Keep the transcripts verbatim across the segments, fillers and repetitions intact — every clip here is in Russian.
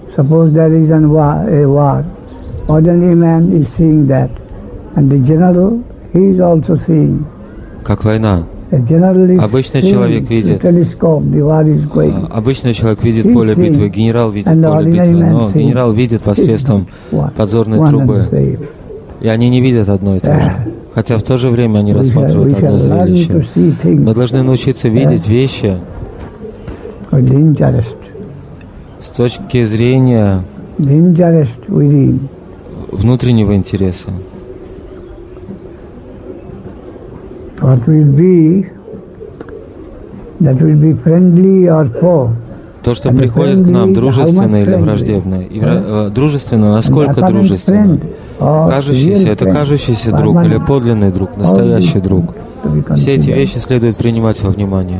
Suppose there is a war, a war. Ordinary man is seeing that, and the general, he is also seeing. Как война. Обычный человек видит, обычный человек видит поле битвы, генерал видит поле битвы, но генерал видит посредством подзорной трубы, и они не видят одно и то же. Хотя в то же время они рассматривают одно зрелище. Мы должны научиться видеть вещи с точки зрения внутреннего интереса. What will be, that will be friendly or foe. То, что приходит к нам, дружественно или враждебно. И вра... дружественно, насколько дружественно? Кажущийся, это кажущийся друг или подлинный друг, настоящий друг. Все эти вещи следует принимать во внимание.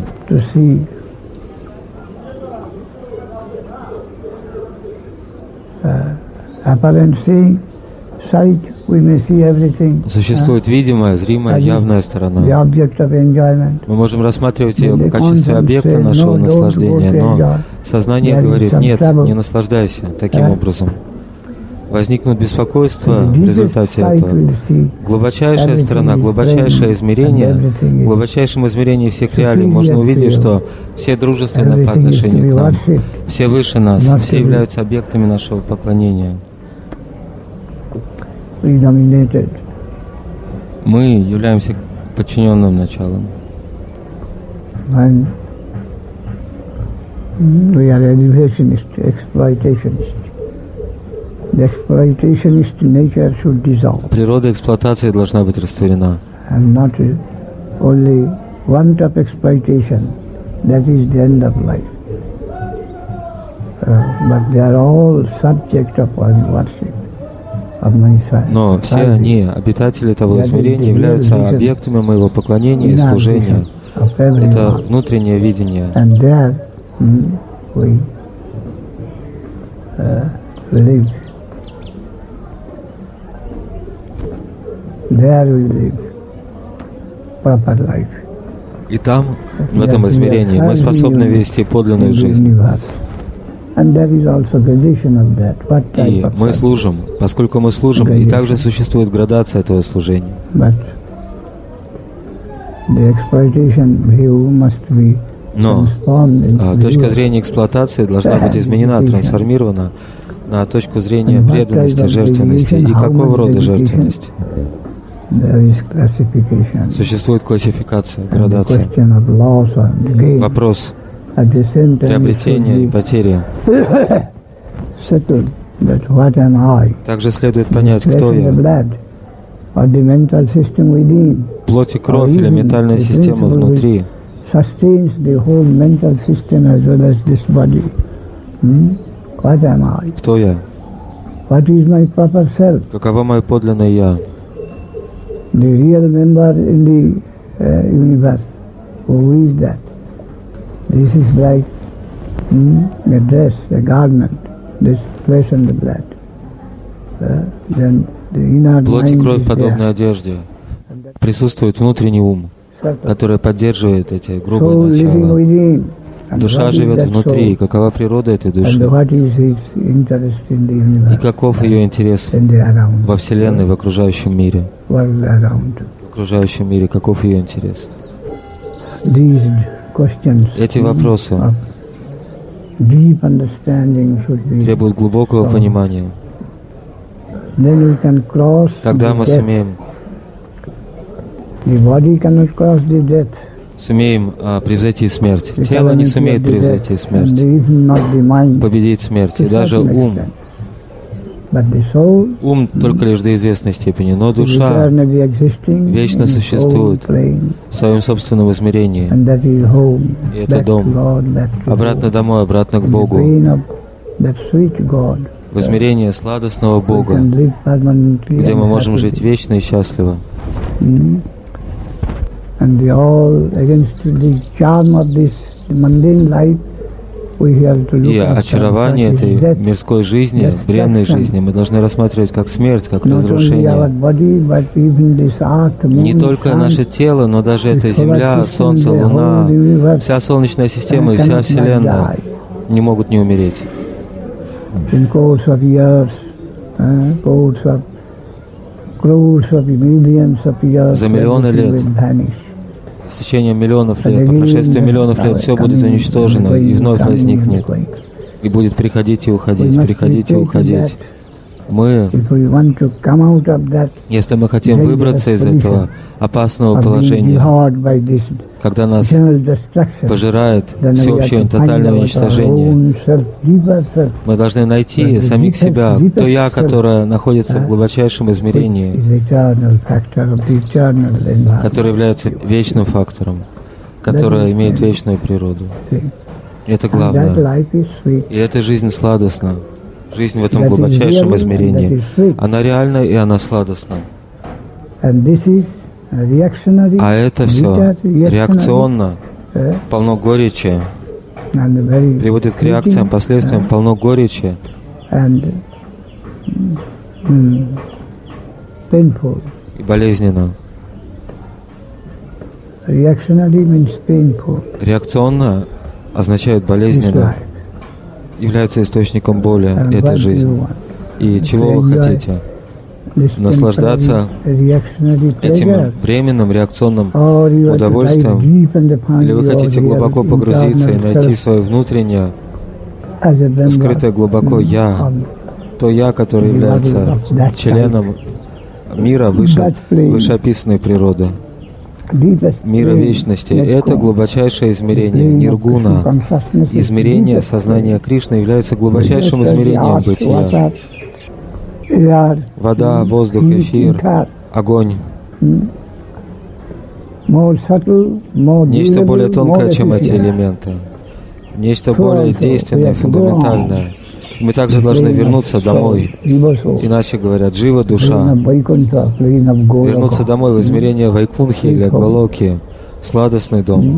Существует видимая, зримая, явная сторона. Мы можем рассматривать ее в качестве объекта нашего наслаждения, но сознание говорит: нет, не наслаждайся таким образом. Возникнут беспокойства в результате этого. Глубочайшая сторона, глубочайшее измерение, в глубочайшем измерении всех реалий можно увидеть, что все дружественны по отношению к нам, все выше нас, все являются объектами нашего поклонения. Мы являемся подчиненным началом. Природа эксплуатации должна быть растворена. Но все они, обитатели того измерения, являются объектами моего поклонения и служения. Это внутреннее видение. И там, в этом измерении, мы способны вести подлинную жизнь. И мы служим, поскольку мы служим, и также существует градация этого служения. Но а, точка зрения эксплуатации должна быть изменена, трансформирована на точку зрения преданности, жертвенности. И какого рода жертвенность? Существует классификация, градация. Вопрос приобретения и потери. Также следует понять, кто я. Плоть и кровь или ментальная система внутри Кто я? Каково мое подлинное я? This is like hmm, a dress, a garment, this flesh and the blood. Uh, then the inner Плоть и кровь подобны одежде. Присутствует внутренний ум, который поддерживает эти грубые начала. Душа живет внутри. И какова природа этой души? И каков ее интерес во Вселенной, в окружающем мире? В окружающем мире каков ее интерес? Эти вопросы требуют глубокого понимания. Тогда мы сумеем сумеем а, превзойти смерть. Тело не сумеет превзойти смерть, победить смерть. И даже ум. Ум только лишь до известной степени, но душа вечно существует в своем собственном измерении. И это дом. Обратно домой, обратно к Богу. В измерение сладостного Бога, где мы можем жить вечно и счастливо. И очарование этой мирской жизни, бренной жизни, мы должны рассматривать как смерть, как разрушение. Не только наше тело, но даже эта Земля, Солнце, Луна, вся Солнечная система и вся Вселенная не могут не умереть. in course of years, uh, course of crores of millions of years, за миллионы лет, с течением миллионов лет, по прошествии миллионов лет все будет уничтожено и вновь возникнет, и будет приходить и уходить, приходить и уходить. Мы, если мы хотим выбраться из этого опасного положения, когда нас пожирает всеобщее тотальное уничтожение, мы должны найти самих себя, то «я», которое находится в глубочайшем измерении, которое является вечным фактором, которое имеет вечную природу. Это главное. И эта жизнь сладостна. Жизнь в этом глубочайшем измерении. Она реальна и она сладостна. А это все реакционно, полно горечи, приводит к реакциям, последствиям, полно горечи и болезненно. Реакционно означает болезненно, является источником боли этой жизни. И чего вы хотите? Наслаждаться этим временным реакционным удовольствием? Или вы хотите глубоко погрузиться и найти свое внутреннее, скрытое глубоко «я», то «я», которое является членом мира выше, вышеописанной природы, мира вечности? Это глубочайшее измерение, ниргуна. Измерение сознания Кришны является глубочайшим измерением бытия. Вода, воздух, эфир, огонь. Нечто более тонкое, чем эти элементы. Нечто более действенное, фундаментальное. Мы также должны вернуться домой. Иначе говорят, жива душа. Вернуться домой в измерение Вайкунхи или Голоки. Сладостный дом.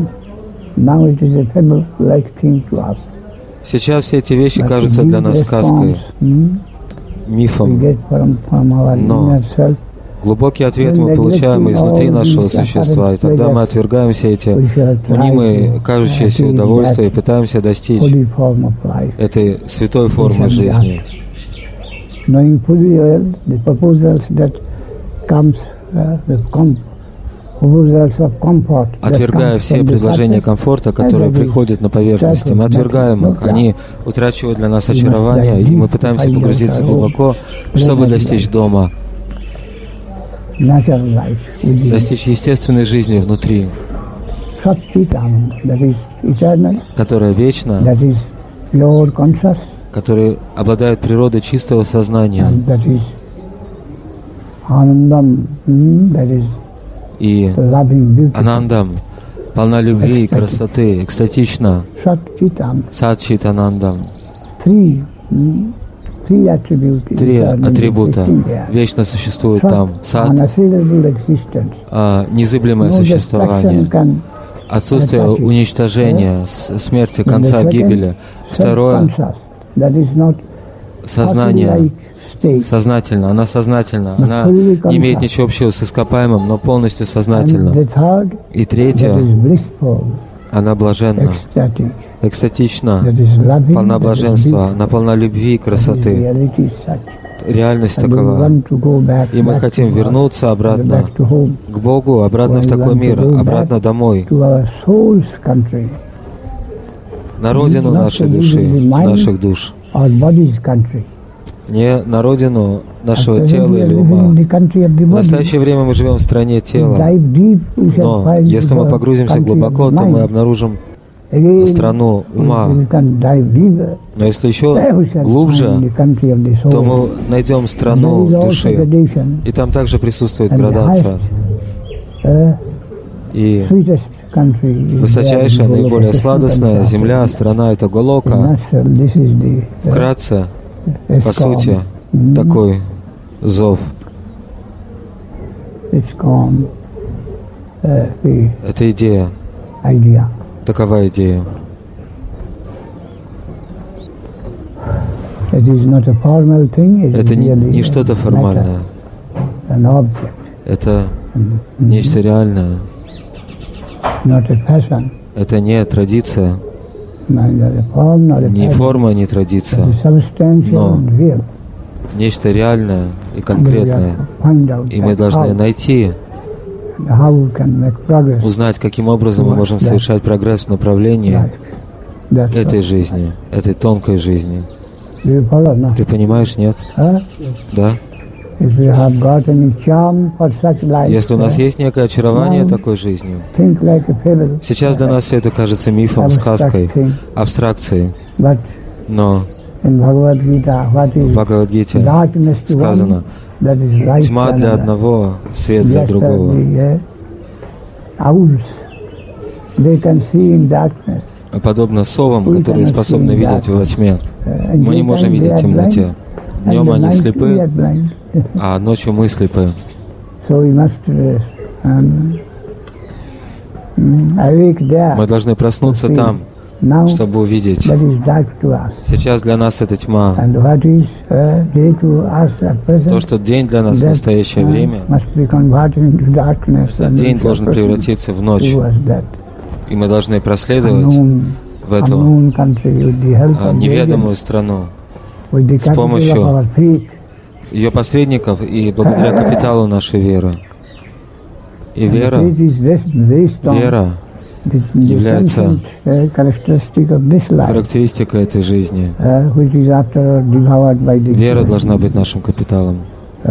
Сейчас все эти вещи кажутся для нас сказкой, мифом. Но глубокий ответ мы получаем изнутри нашего существа, и тогда мы отвергаем все эти мнимые, кажущиеся удовольствия и пытаемся достичь этой святой формы жизни. Отвергая все предложения комфорта, которые приходят на поверхность, мы отвергаем их, они утрачивают для нас очарование, и мы пытаемся погрузиться глубоко, чтобы достичь дома, достичь естественной жизни внутри, которая вечна, которая обладает природой чистого сознания, и анандам, полна любви и красоты, экстатична, сат-чит-анандам. Три атрибута вечно существуют там. Сад, а, незыблемое существование, отсутствие уничтожения, смерти, конца, гибели. Второе — сознание, сознательно, она сознательна, она не имеет ничего общего с ископаемым, но полностью сознательна. И третье — она блаженна, экстатична, полна блаженства, она полна любви и красоты. Реальность такова. И мы хотим вернуться обратно к Богу, обратно в такой мир, обратно домой, на родину нашей души, наших душ. Не на родину нашего тела или ума. В настоящее время мы живем в стране тела, но если мы погрузимся глубоко, то мы обнаружим страну ума. Но если еще глубже, то мы найдем страну души, и там также присутствует градация. И высочайшая, наиболее сладостная земля, страна — это Голока. Вкратце, по сути, такой зов. Это идея. Такова идея. Это не, не что-то формальное. Это нечто реальное. Это не традиция. ни форма, ни традиция, но нечто реальное и конкретное. И мы должны найти, узнать, каким образом мы можем совершать прогресс в направлении этой жизни, этой тонкой жизни. Ты понимаешь, нет? Да? Если у нас есть некое очарование такой жизнью, сейчас для нас все это кажется мифом, сказкой, абстракцией. Но в Бхагавад-гите сказано: тьма для одного, свет для другого. Подобно совам, которые способны видеть во тьме. Мы не можем видеть в темноте. Днем они слепы, а ночью мы слепы. Мы должны проснуться там, чтобы увидеть. Сейчас для нас это тьма. То, что день для нас в настоящее время, этот день должен превратиться в ночь. И мы должны проследовать в эту неведомую страну с помощью ее посредников и благодаря капиталу нашей веры. И вера, вера является характеристикой этой жизни. Вера должна быть нашим капиталом.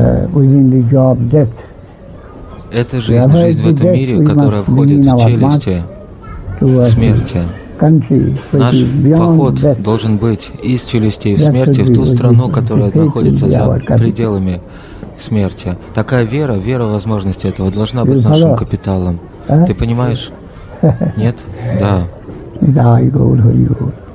Это жизнь, жизнь в этом мире, которая входит в челюсти смерти. Наш поход должен быть из челюстей в смерти в ту страну, которая находится за пределами смерти. Такая вера, вера в возможности этого должна быть нашим капиталом. Ты понимаешь? Нет? Да.